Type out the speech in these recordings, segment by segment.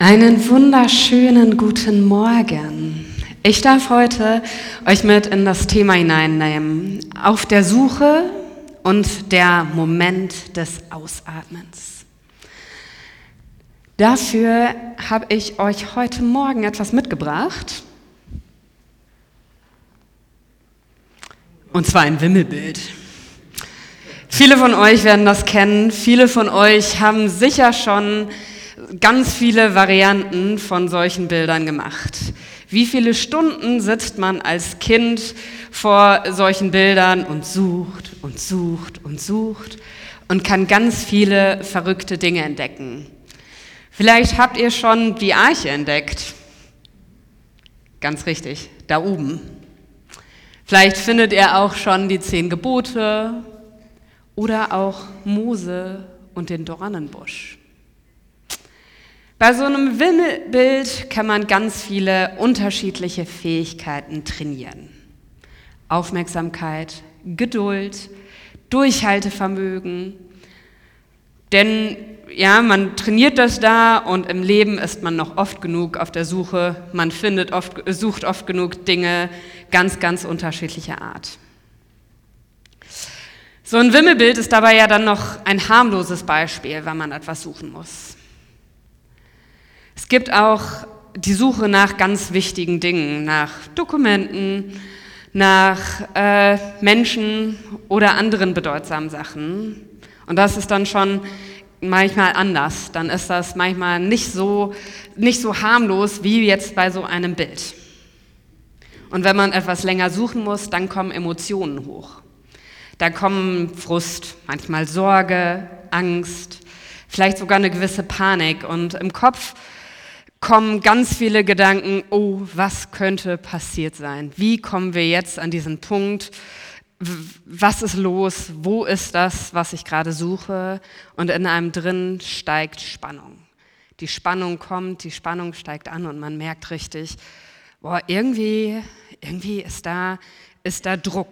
Einen wunderschönen guten Morgen. Ich darf heute euch mit in das Thema hineinnehmen, auf der Suche und der Moment des Ausatmens. Dafür habe ich euch heute Morgen etwas mitgebracht, und zwar ein Wimmelbild. Viele von euch werden das kennen, viele von euch haben sicher schon ganz viele Varianten von solchen Bildern gemacht. Wie viele Stunden sitzt man als Kind vor solchen Bildern und sucht und sucht und sucht und kann ganz viele verrückte Dinge entdecken. Vielleicht habt ihr schon die Arche entdeckt. Ganz richtig, da oben. Vielleicht findet ihr auch schon die 10 Gebote oder auch Mose und den Dornenbusch. Bei so einem Wimmelbild kann man ganz viele unterschiedliche Fähigkeiten trainieren. Aufmerksamkeit, Geduld, Durchhaltevermögen. Denn ja, man trainiert das da und im Leben ist man noch oft genug auf der Suche. Man sucht oft genug Dinge ganz, ganz unterschiedlicher Art. So ein Wimmelbild ist dabei ja dann noch ein harmloses Beispiel, wenn man etwas suchen muss. Es gibt auch die Suche nach ganz wichtigen Dingen, nach Dokumenten, nach Menschen oder anderen bedeutsamen Sachen. Und das ist dann schon manchmal anders. Dann ist das manchmal nicht so harmlos wie jetzt bei so einem Bild. Und wenn man etwas länger suchen muss, dann kommen Emotionen hoch. Da kommen Frust, manchmal Sorge, Angst, vielleicht sogar eine gewisse Panik. Und im Kopf kommen ganz viele Gedanken, oh, was könnte passiert sein? Wie kommen wir jetzt an diesen Punkt? Was ist los? Wo ist das, was ich gerade suche? Und in einem drin steigt Spannung. Die Spannung kommt, die Spannung steigt an und man merkt richtig, boah, irgendwie ist da Druck.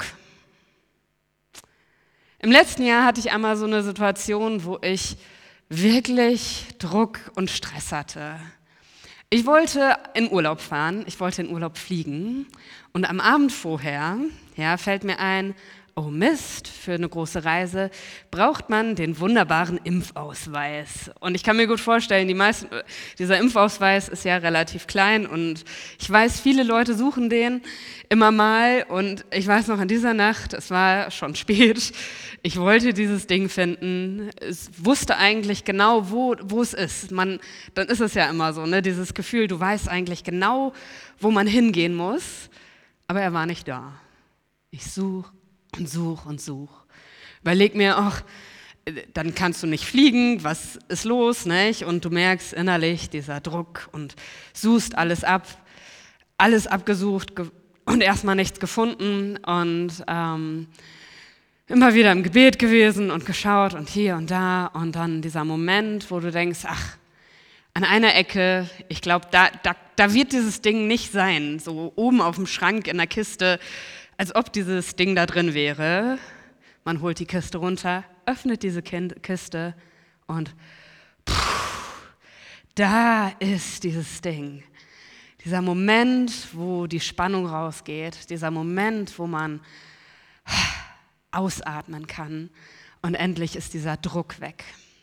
Im letzten Jahr hatte ich einmal so eine Situation, wo ich wirklich Druck und Stress hatte. Ich wollte in Urlaub fahren, ich wollte in Urlaub fliegen und am Abend vorher fällt mir ein, oh Mist, für eine große Reise braucht man den wunderbaren Impfausweis. Und ich kann mir gut vorstellen, dieser Impfausweis ist ja relativ klein und ich weiß, viele Leute suchen den immer mal und ich weiß noch an dieser Nacht, es war schon spät, ich wollte dieses Ding finden, ich wusste eigentlich genau, wo es ist. Dann ist es ja immer so, ne? Dieses Gefühl, du weißt eigentlich genau, wo man hingehen muss, aber er war nicht da. Ich suche und suche und suche. Überleg mir, ach, dann kannst du nicht fliegen, was ist los, nicht? Und du merkst innerlich dieser Druck und suchst alles ab, alles abgesucht und erstmal nichts gefunden und immer wieder im Gebet gewesen und geschaut und hier und da und dann dieser Moment, wo du denkst, ach, an einer Ecke, ich glaube, da wird dieses Ding nicht sein, so oben auf dem Schrank in der Kiste, als ob dieses Ding da drin wäre. Man holt die Kiste runter, öffnet diese Kiste und da ist dieses Ding. Dieser Moment, wo die Spannung rausgeht, dieser Moment, wo man ausatmen kann und endlich ist dieser Druck weg.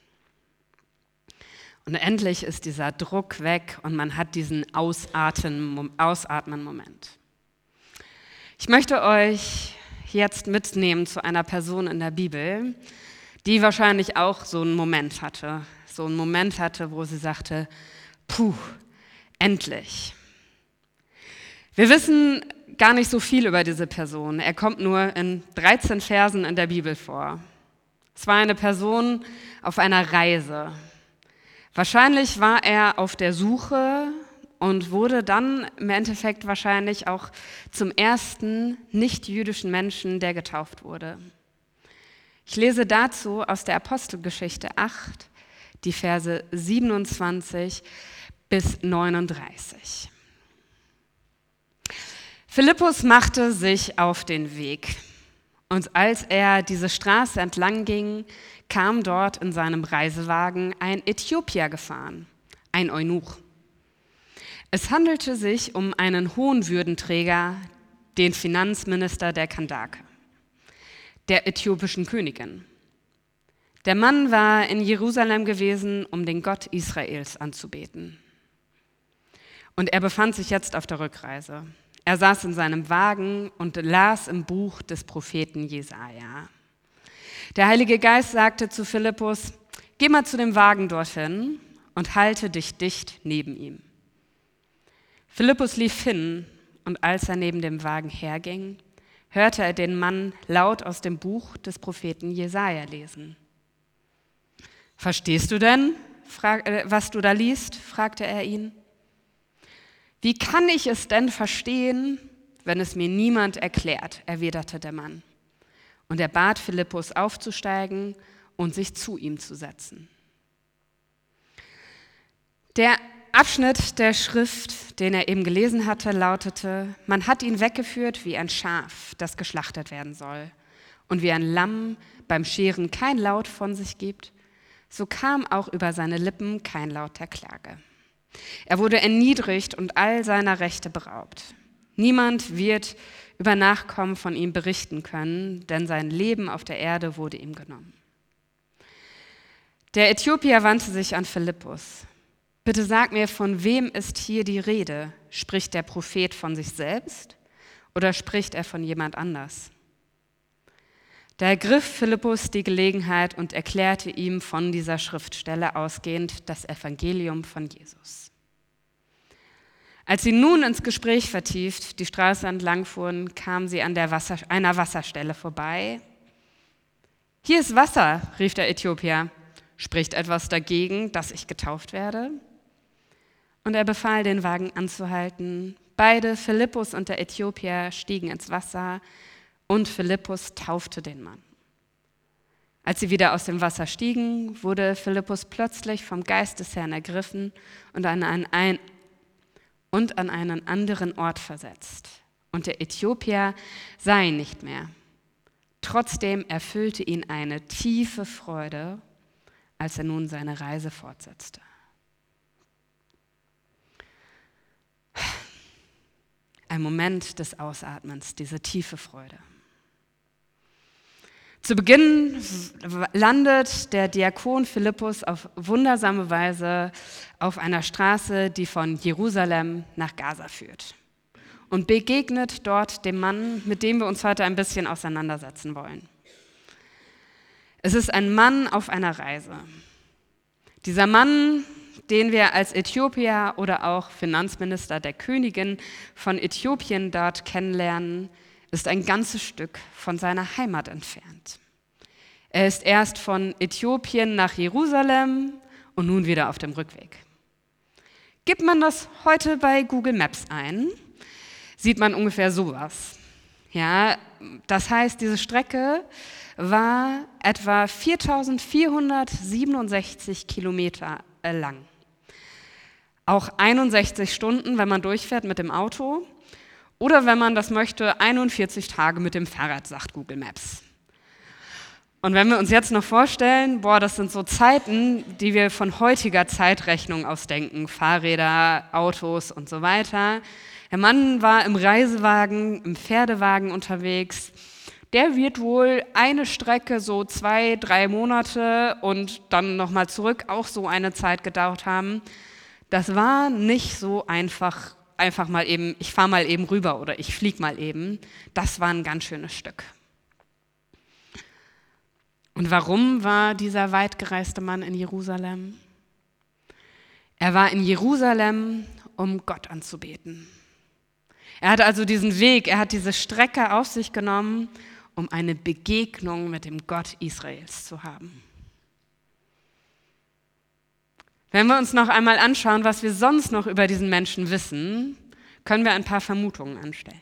Und endlich ist dieser Druck weg und man hat diesen Ausatmen-Moment. Ich möchte euch jetzt mitnehmen zu einer Person in der Bibel, die wahrscheinlich auch so einen Moment hatte. So einen Moment hatte, wo sie sagte, puh, endlich. Wir wissen gar nicht so viel über diese Person. Er kommt nur in 13 Versen in der Bibel vor. Es war eine Person auf einer Reise. Wahrscheinlich war er auf der Suche und wurde dann im Endeffekt wahrscheinlich auch zum ersten nicht-jüdischen Menschen, der getauft wurde. Ich lese dazu aus der Apostelgeschichte 8, die Verse 27 bis 39. Philippus machte sich auf den Weg und als er diese Straße entlang ging, kam dort in seinem Reisewagen ein Äthiopier gefahren, ein Eunuch. Es handelte sich um einen hohen Würdenträger, den Finanzminister der Kandake, der äthiopischen Königin. Der Mann war in Jerusalem gewesen, um den Gott Israels anzubeten. Und er befand sich jetzt auf der Rückreise. Er saß in seinem Wagen und las im Buch des Propheten Jesaja. Der Heilige Geist sagte zu Philippus: Geh mal zu dem Wagen dorthin und halte dich dicht neben ihm. Philippus lief hin, und als er neben dem Wagen herging, hörte er den Mann laut aus dem Buch des Propheten Jesaja lesen. Verstehst du denn, was du da liest? Fragte er ihn. Wie kann ich es denn verstehen, wenn es mir niemand erklärt, erwiderte der Mann. Und er bat Philippus aufzusteigen und sich zu ihm zu setzen. Der Abschnitt der Schrift, den er eben gelesen hatte, lautete: Man hat ihn weggeführt wie ein Schaf, das geschlachtet werden soll. Und wie ein Lamm beim Scheren kein Laut von sich gibt, so kam auch über seine Lippen kein Laut der Klage. Er wurde erniedrigt und all seiner Rechte beraubt. Niemand wird über Nachkommen von ihm berichten können, denn sein Leben auf der Erde wurde ihm genommen. Der Äthiopier wandte sich an Philippus. Bitte sag mir, von wem ist hier die Rede? Spricht der Prophet von sich selbst oder spricht er von jemand anders? Da ergriff Philippus die Gelegenheit und erklärte ihm von dieser Schriftstelle ausgehend das Evangelium von Jesus. Als sie nun ins Gespräch vertieft die Straße entlang fuhren, kamen sie an einer Wasserstelle vorbei. Hier ist Wasser, rief der Äthiopier. Spricht etwas dagegen, dass ich getauft werde? Und er befahl, den Wagen anzuhalten. Beide, Philippus und der Äthiopier, stiegen ins Wasser und Philippus taufte den Mann. Als sie wieder aus dem Wasser stiegen, wurde Philippus plötzlich vom Geist des Herrn ergriffen und an einen anderen Ort versetzt. Und der Äthiopier sah ihn nicht mehr. Trotzdem erfüllte ihn eine tiefe Freude, als er nun seine Reise fortsetzte. Ein Moment des Ausatmens, diese tiefe Freude. Zu Beginn landet der Diakon Philippus auf wundersame Weise auf einer Straße, die von Jerusalem nach Gaza führt, und begegnet dort dem Mann, mit dem wir uns heute ein bisschen auseinandersetzen wollen. Es ist ein Mann auf einer Reise. Dieser Mann, den wir als Äthiopier oder auch Finanzminister der Königin von Äthiopien dort kennenlernen, ist ein ganzes Stück von seiner Heimat entfernt. Er ist erst von Äthiopien nach Jerusalem und nun wieder auf dem Rückweg. Gibt man das heute bei Google Maps ein, sieht man ungefähr sowas. Ja, das heißt, diese Strecke war etwa 4.467 Kilometer lang. Auch 61 Stunden, wenn man durchfährt mit dem Auto. Oder wenn man das möchte, 41 Tage mit dem Fahrrad, sagt Google Maps. Und wenn wir uns jetzt noch vorstellen, das sind so Zeiten, die wir von heutiger Zeitrechnung ausdenken, Fahrräder, Autos und so weiter. Der Mann war im Reisewagen, im Pferdewagen unterwegs. Der wird wohl eine Strecke so 2-3 Monate und dann nochmal zurück auch so eine Zeit gedauert haben. Das war nicht so einfach mal eben, ich fahre mal eben rüber oder ich fliege mal eben. Das war ein ganz schönes Stück. Und warum war dieser weitgereiste Mann in Jerusalem? Er war in Jerusalem, um Gott anzubeten. Er hat also diesen Weg, er hat diese Strecke auf sich genommen, um eine Begegnung mit dem Gott Israels zu haben. Wenn wir uns noch einmal anschauen, was wir sonst noch über diesen Menschen wissen, können wir ein paar Vermutungen anstellen.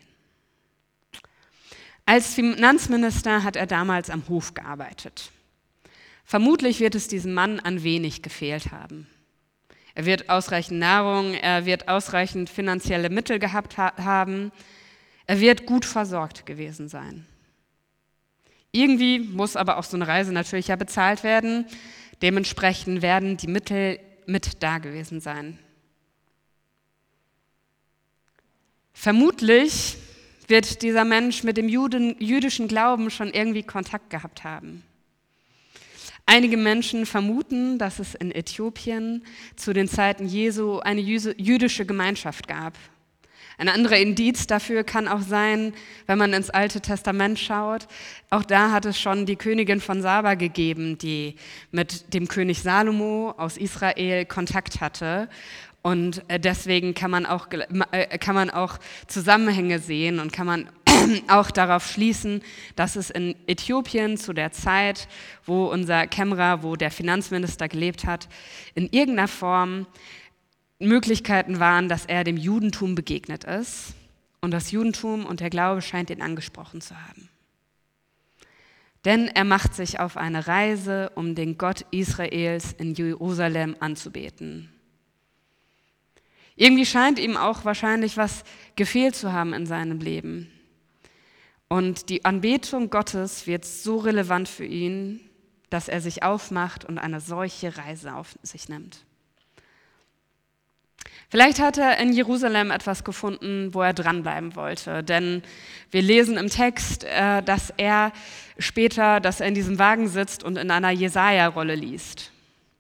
Als Finanzminister hat er damals am Hof gearbeitet. Vermutlich wird es diesem Mann an wenig gefehlt haben. Er wird ausreichend Nahrung, er wird ausreichend finanzielle Mittel gehabt haben, er wird gut versorgt gewesen sein. Irgendwie muss aber auch so eine Reise natürlich ja bezahlt werden, dementsprechend werden die Mittel mit da gewesen sein. Vermutlich wird dieser Mensch mit dem jüdischen Glauben schon irgendwie Kontakt gehabt haben. Einige Menschen vermuten, dass es in Äthiopien zu den Zeiten Jesu eine jüdische Gemeinschaft gab. Ein anderer Indiz dafür kann auch sein, wenn man ins Alte Testament schaut, auch da hat es schon die Königin von Saba gegeben, die mit dem König Salomo aus Israel Kontakt hatte. Und deswegen kann man auch Zusammenhänge sehen und kann man auch darauf schließen, dass es in Äthiopien zu der Zeit, wo unser Kämmerer, wo der Finanzminister gelebt hat, in irgendeiner Form Möglichkeiten waren, dass er dem Judentum begegnet ist. Und das Judentum und der Glaube scheint ihn angesprochen zu haben. Denn er macht sich auf eine Reise, um den Gott Israels in Jerusalem anzubeten. Irgendwie scheint ihm auch wahrscheinlich was gefehlt zu haben in seinem Leben. Und die Anbetung Gottes wird so relevant für ihn, dass er sich aufmacht und eine solche Reise auf sich nimmt. Vielleicht hat er in Jerusalem etwas gefunden, wo er dranbleiben wollte. Denn wir lesen im Text, dass er in diesem Wagen sitzt und in einer Jesaja-Rolle liest.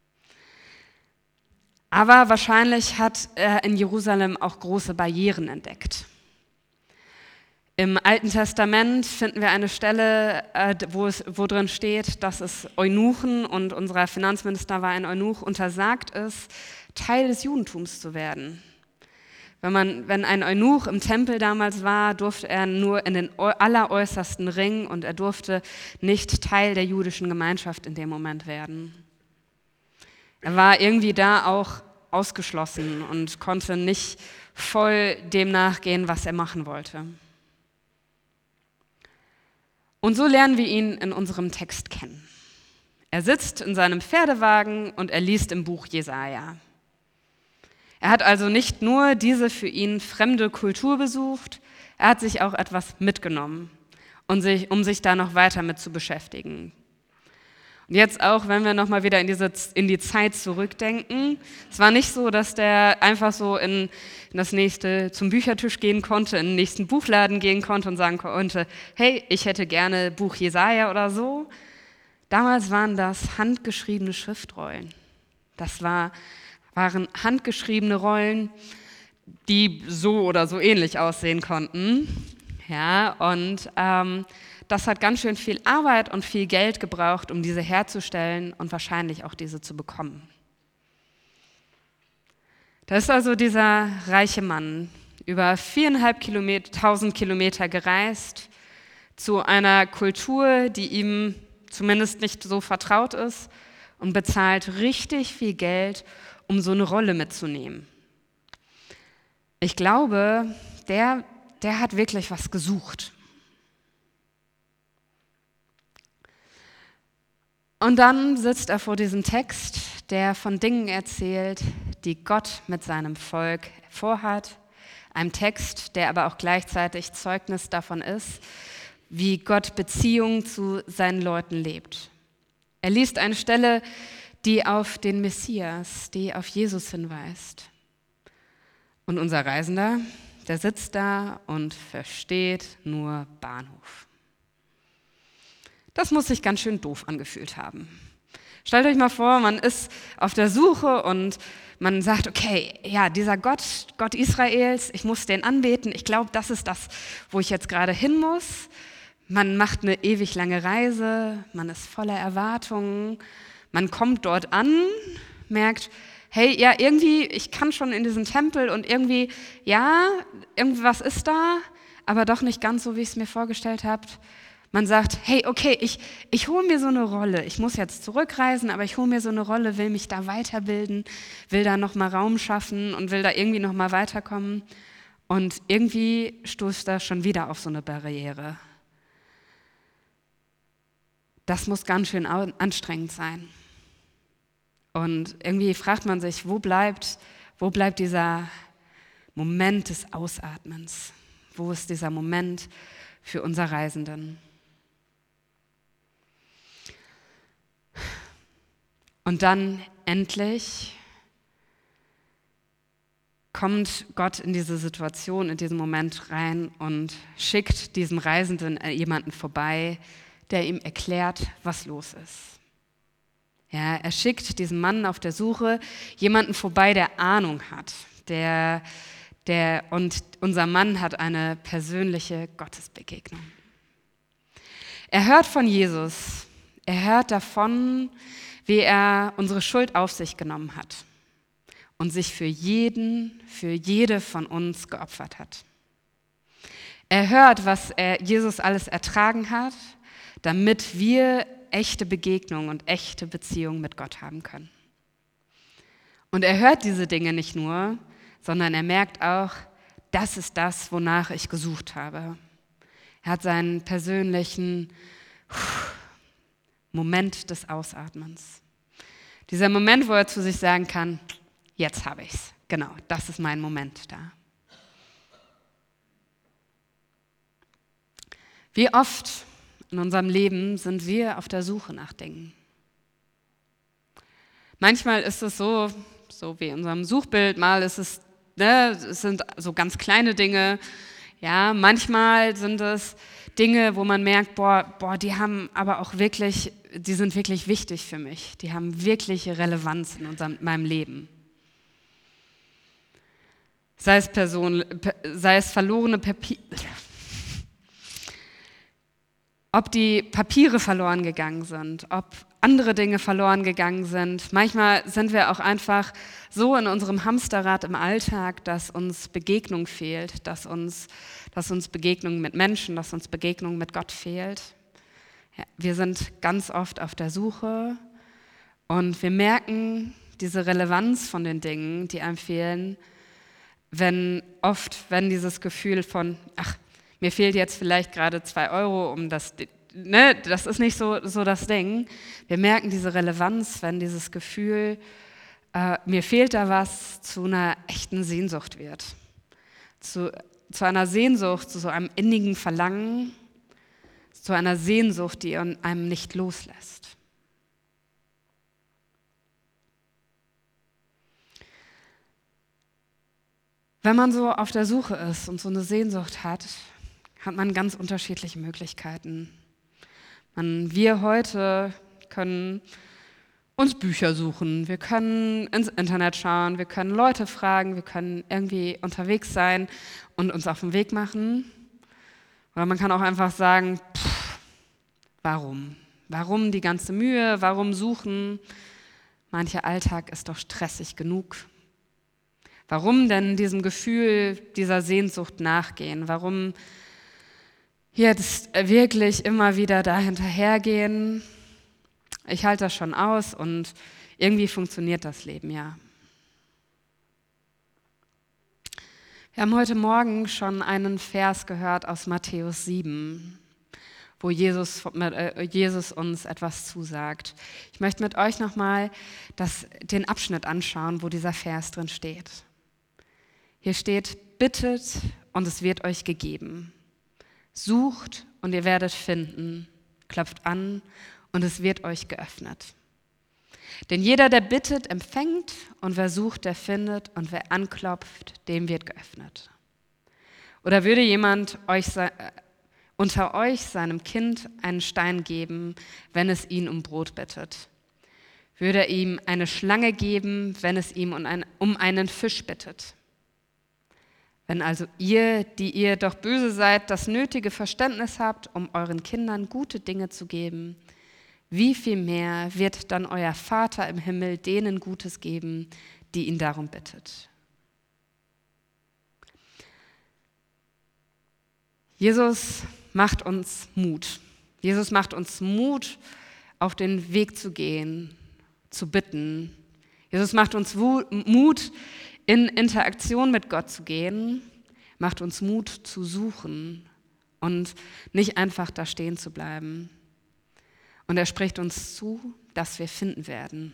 Aber wahrscheinlich hat er in Jerusalem auch große Barrieren entdeckt. Im Alten Testament finden wir eine Stelle, wo drin steht, dass es Eunuchen, und unser Finanzminister war ein Eunuch, untersagt ist, Teil des Judentums zu werden. Wenn ein Eunuch im Tempel damals war, durfte er nur in den alleräußersten Ring und er durfte nicht Teil der jüdischen Gemeinschaft in dem Moment werden. Er war irgendwie da auch ausgeschlossen und konnte nicht voll dem nachgehen, was er machen wollte. Und so lernen wir ihn in unserem Text kennen. Er sitzt in seinem Pferdewagen und er liest im Buch Jesaja. Er hat also nicht nur diese für ihn fremde Kultur besucht, er hat sich auch etwas mitgenommen, um sich da noch weiter mit zu beschäftigen. Und jetzt auch, wenn wir nochmal wieder in die Zeit zurückdenken, es war nicht so, dass der einfach so in das nächste zum Büchertisch gehen konnte, in den nächsten Buchladen gehen konnte und sagen konnte, hey, ich hätte gerne Buch Jesaja oder so. Damals waren das handgeschriebene Schriftrollen. Das waren handgeschriebene Rollen, die so oder so ähnlich aussehen konnten. Ja, und das hat ganz schön viel Arbeit und viel Geld gebraucht, um diese herzustellen und wahrscheinlich auch diese zu bekommen. Da ist also dieser reiche Mann über 4.500 Kilometer gereist zu einer Kultur, die ihm zumindest nicht so vertraut ist, und bezahlt richtig viel Geld, um so eine Rolle mitzunehmen. Ich glaube, der hat wirklich was gesucht. Und dann sitzt er vor diesem Text, der von Dingen erzählt, die Gott mit seinem Volk vorhat. Einem Text, der aber auch gleichzeitig Zeugnis davon ist, wie Gott Beziehung zu seinen Leuten lebt. Er liest eine Stelle, die auf den Messias, die auf Jesus hinweist. Und unser Reisender, der sitzt da und versteht nur Bahnhof. Das muss sich ganz schön doof angefühlt haben. Stellt euch mal vor, man ist auf der Suche und man sagt, okay, ja, dieser Gott Israels, ich muss den anbeten, ich glaube, das ist das, wo ich jetzt gerade hin muss. Man macht eine ewig lange Reise, man ist voller Erwartungen, man kommt dort an, merkt, hey, ja, irgendwie, ich kann schon in diesen Tempel und irgendwie, ja, irgendwas ist da, aber doch nicht ganz so, wie ich es mir vorgestellt habe. Man sagt, hey, okay, ich hole mir so eine Rolle, ich muss jetzt zurückreisen, aber ich hole mir so eine Rolle, will mich da weiterbilden, will da nochmal Raum schaffen und will da irgendwie nochmal weiterkommen. Und irgendwie stoßt er schon wieder auf so eine Barriere. Das muss ganz schön anstrengend sein. Und irgendwie fragt man sich, wo bleibt dieser Moment des Ausatmens? Wo ist dieser Moment für unser Reisenden? Und dann endlich kommt Gott in diese Situation, in diesen Moment rein und schickt diesem Reisenden jemanden vorbei, der ihm erklärt, was los ist. Ja, er schickt diesem Mann auf der Suche jemanden vorbei, der Ahnung hat, und unser Mann hat eine persönliche Gottesbegegnung. Er hört von Jesus, er hört davon, wie er unsere Schuld auf sich genommen hat und sich für jede von uns geopfert hat. Er hört, was Jesus alles ertragen hat, damit wir echte Begegnung und echte Beziehung mit Gott haben können. Und er hört diese Dinge nicht nur, sondern er merkt auch, das ist das, wonach ich gesucht habe. Er hat seinen persönlichen Moment des Ausatmens. Dieser Moment, wo er zu sich sagen kann, jetzt habe ich's. Genau, das ist mein Moment da. Wie oft in unserem Leben sind wir auf der Suche nach Dingen? Manchmal ist es so wie in unserem Suchbild, mal ist es, es sind so ganz kleine Dinge. Ja, manchmal sind es Dinge, wo man merkt, die haben aber auch wirklich, die sind wirklich wichtig für mich. Die haben wirkliche Relevanz in meinem Leben. Sei es verlorene Papiere, ob die Papiere verloren gegangen sind, ob andere Dinge verloren gegangen sind. Manchmal sind wir auch einfach so in unserem Hamsterrad im Alltag, dass uns Begegnung fehlt, dass uns Begegnung mit Menschen, dass uns Begegnung mit Gott fehlt. Ja, wir sind ganz oft auf der Suche und wir merken diese Relevanz von den Dingen, die einem fehlen, wenn dieses Gefühl von, mir fehlt jetzt vielleicht gerade 2 Euro, das ist nicht so das Ding. Wir merken diese Relevanz, wenn dieses Gefühl, mir fehlt da was, zu einer echten Sehnsucht wird. Zu einer Sehnsucht, zu so einem innigen Verlangen, zu einer Sehnsucht, die einem nicht loslässt. Wenn man so auf der Suche ist und so eine Sehnsucht hat man ganz unterschiedliche Möglichkeiten. Wir heute können uns Bücher suchen, wir können ins Internet schauen, wir können Leute fragen, wir können irgendwie unterwegs sein und uns auf den Weg machen. Oder man kann auch einfach sagen, warum? Warum die ganze Mühe? Warum suchen? Mancher Alltag ist doch stressig genug. Warum denn diesem Gefühl, dieser Sehnsucht nachgehen? Warum jetzt wirklich immer wieder da hinterhergehen? Ich halte das schon aus und irgendwie funktioniert das Leben ja. Wir haben heute Morgen schon einen Vers gehört aus Matthäus 7, wo Jesus uns etwas zusagt. Ich möchte mit euch nochmal den Abschnitt anschauen, wo dieser Vers drin steht. Hier steht, bittet und es wird euch gegeben. Sucht und ihr werdet finden. Klopft an und es wird euch geöffnet. Denn jeder, der bittet, empfängt und wer sucht, der findet und wer anklopft, dem wird geöffnet. Oder würde jemand unter euch seinem Kind einen Stein geben, wenn es ihn um Brot bittet? Würde er ihm eine Schlange geben, wenn es ihm um einen Fisch bittet? Wenn also ihr, die ihr doch böse seid, das nötige Verständnis habt, um euren Kindern gute Dinge zu geben, wie viel mehr wird dann euer Vater im Himmel denen Gutes geben, die ihn darum bittet? Jesus macht uns Mut. Jesus macht uns Mut, auf den Weg zu gehen, zu bitten. Jesus macht uns Mut, in Interaktion mit Gott zu gehen, macht uns Mut zu suchen und nicht einfach da stehen zu bleiben. Und er spricht uns zu, dass wir finden werden.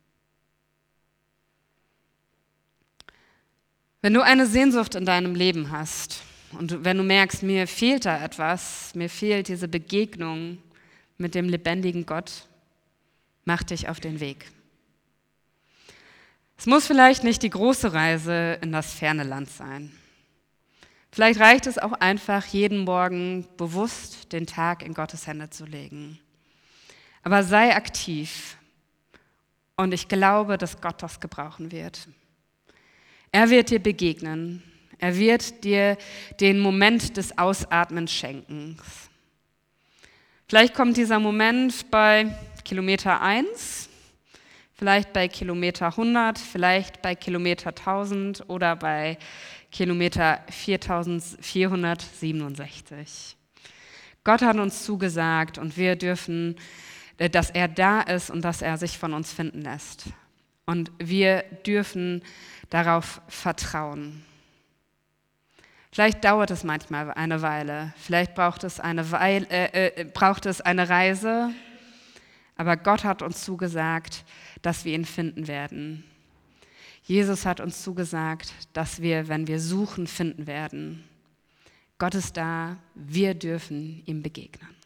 Wenn du eine Sehnsucht in deinem Leben hast und wenn du merkst, mir fehlt da etwas, mir fehlt diese Begegnung mit dem lebendigen Gott, mach dich auf den Weg. Es muss vielleicht nicht die große Reise in das ferne Land sein. Vielleicht reicht es auch einfach, jeden Morgen bewusst den Tag in Gottes Hände zu legen. Aber sei aktiv und ich glaube, dass Gott das gebrauchen wird. Er wird dir begegnen. Er wird dir den Moment des Ausatmens schenken. Vielleicht kommt dieser Moment bei Kilometer 1, vielleicht bei Kilometer 100, vielleicht bei Kilometer 1000 oder bei Kilometer 4467. Gott hat uns zugesagt und wir dürfen, dass er da ist und dass er sich von uns finden lässt. Und wir dürfen darauf vertrauen. Vielleicht dauert es manchmal eine Weile, vielleicht braucht es eine Reise, aber Gott hat uns zugesagt, dass wir ihn finden werden. Jesus hat uns zugesagt, dass wir, wenn wir suchen, finden werden. Gott ist da, wir dürfen ihm begegnen.